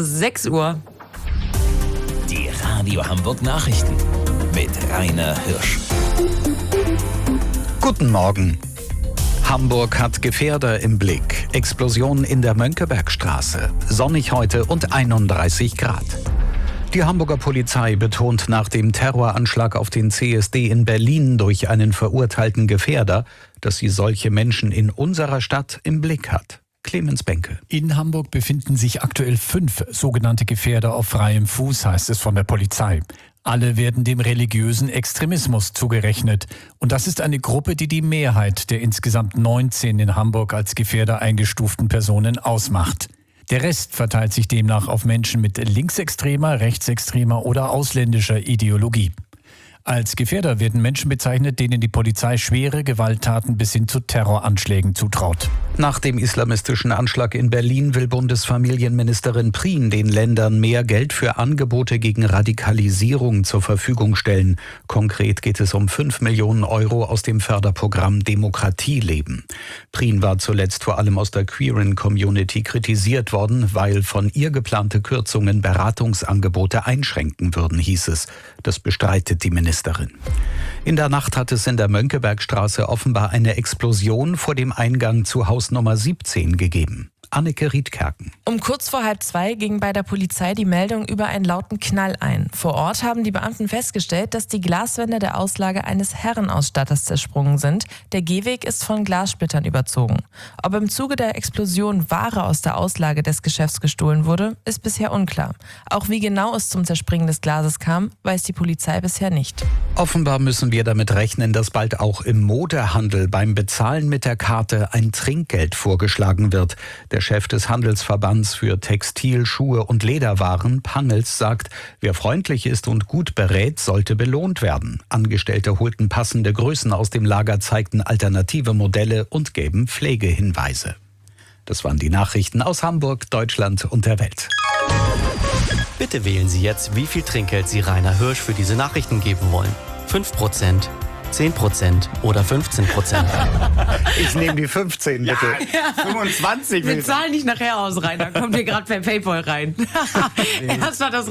ist 6 Uhr. Die Radio Hamburg Nachrichten mit Rainer Hirsch. Guten Morgen. Hamburg hat Gefährder im Blick. Explosion in der Mönckebergstraße. Sonnig heute und 31 Grad. Die Hamburger Polizei betont nach dem Terroranschlag auf den CSD in Berlin durch einen verurteilten Gefährder, dass sie solche Menschen in unserer Stadt im Blick hat. Clemens Benke. In Hamburg befinden sich aktuell 5 sogenannte Gefährder auf freiem Fuß, heißt es von der Polizei. Alle werden dem religiösen Extremismus zugerechnet. Und das ist eine Gruppe, die die Mehrheit der insgesamt 19 in Hamburg als Gefährder eingestuften Personen ausmacht. Der Rest verteilt sich demnach auf Menschen mit linksextremer, rechtsextremer oder ausländischer Ideologie. Als Gefährder werden Menschen bezeichnet, denen die Polizei schwere Gewalttaten bis hin zu Terroranschlägen zutraut. Nach dem islamistischen Anschlag in Berlin will Bundesfamilienministerin Prien den Ländern mehr Geld für Angebote gegen Radikalisierung zur Verfügung stellen. Konkret geht es um 5 Millionen Euro aus dem Förderprogramm Demokratieleben. Prien war zuletzt vor allem aus der queeren Community kritisiert worden, weil von ihr geplante Kürzungen Beratungsangebote einschränken würden, hieß es. Das bestreitet die Ministerin. In der Nacht hat es in der Mönckebergstraße offenbar eine Explosion vor dem Eingang zu Haus Nummer 17 gegeben. Anneke Riedkerken. Um kurz vor 1:30 ging bei der Polizei die Meldung über einen lauten Knall ein. Vor Ort haben die Beamten festgestellt, dass die Glaswände der Auslage eines Herrenausstatters zersprungen sind. Der Gehweg ist von Glassplittern überzogen. Ob im Zuge der Explosion Ware aus der Auslage des Geschäfts gestohlen wurde, ist bisher unklar. Auch wie genau es zum Zerspringen des Glases kam, weiß die Polizei bisher nicht. Offenbar müssen wir damit rechnen, dass bald auch im Modehandel beim Bezahlen mit der Karte ein Trinkgeld vorgeschlagen wird. Der Chef des Handelsverbands für Textil-, Schuhe- und Lederwaren, Pangels, sagt, wer freundlich ist und gut berät, sollte belohnt werden. Angestellte holten passende Größen aus dem Lager, zeigten alternative Modelle und geben Pflegehinweise. Das waren die Nachrichten aus Hamburg, Deutschland und der Welt. Bitte wählen Sie jetzt, wie viel Trinkgeld Sie Rainer Hirsch für diese Nachrichten geben wollen. 5%, 10% oder 15%. Ich nehme die 15, bitte. Ja. 25 Wir zahlen nicht nachher aus, Rainer. Kommt hier gerade per PayPal rein. Erst war das